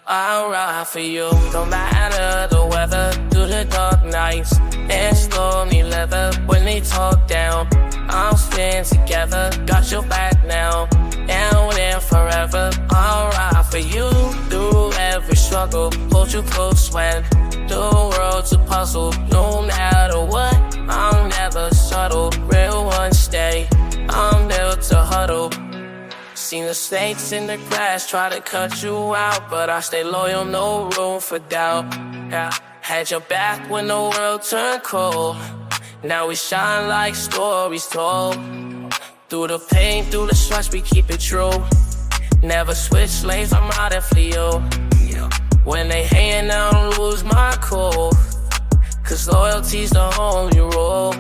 I'll ride for you, no matter the weather, through the dark nights, and stormy leather. When they talk down, I'll stand together, got your back now, and then forever. I'll ride for you, through every struggle, hold you close when the world's a puzzle. No matter what, I'm never subtle, real ones stay, I'm built to huddle. Seen the snakes in the grass try to cut you out, but I stay loyal, no room for doubt. Yeah. Had your back when the world turned cold. Now we shine like stories told. Through the pain, through the stress, we keep it true. Never switch lanes, I'm out and flee you. When they hatin', I don't lose my cool, cause loyalty's the only rule.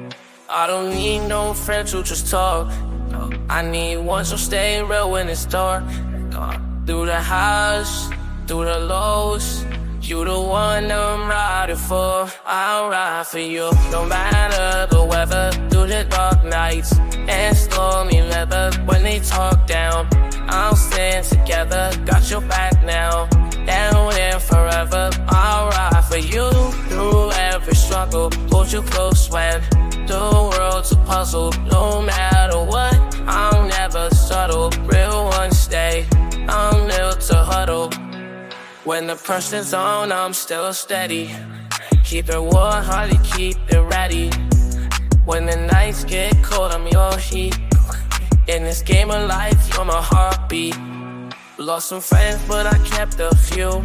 I don't need no friends who just talk, I need one so stay real when it's dark. Through the highs, through the lows, you the one that I'm riding for. I'll ride for you, no matter the weather, through the dark nights, and stormy leather. When they talk down, I'll stand together, got your back now, and then forever. I'll ride for you, through every struggle, hold you close when the world's a puzzle. No matter what, I'm never subtle, real ones stay, I'm built to huddle. When the pressure's on, I'm still steady, keep it warm, hardly keep it ready. When the nights get cold, I'm your heat. In this game of life, you're my heartbeat. Lost some friends, but I kept a few.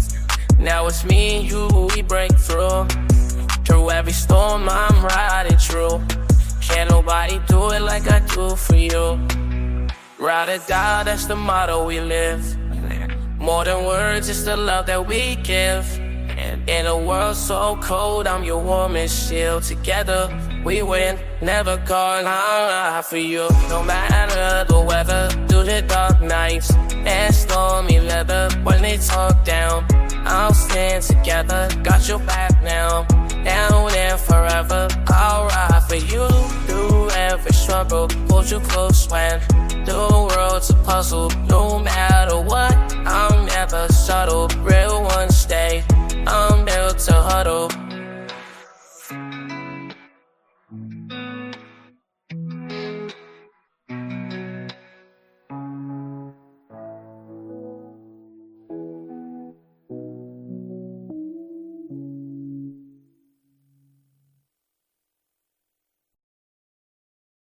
Now it's me and you, we break through. Through every storm, I'm riding true. Can't nobody do it like I do for you. Ride or die, that's the motto we live. More than words, it's the love that we give. In a world so cold, I'm your warmest shield. Together, we win, never gone. I'll ride for you, no matter the weather, through the dark nights, and stormy leather. When they talk down, I'll stand together, got your back now, and then forever. I'll ride for you, through every struggle, hold you close when the world's a puzzle. No matter what, I'm never subtle, real ones stay, I'm built to huddle.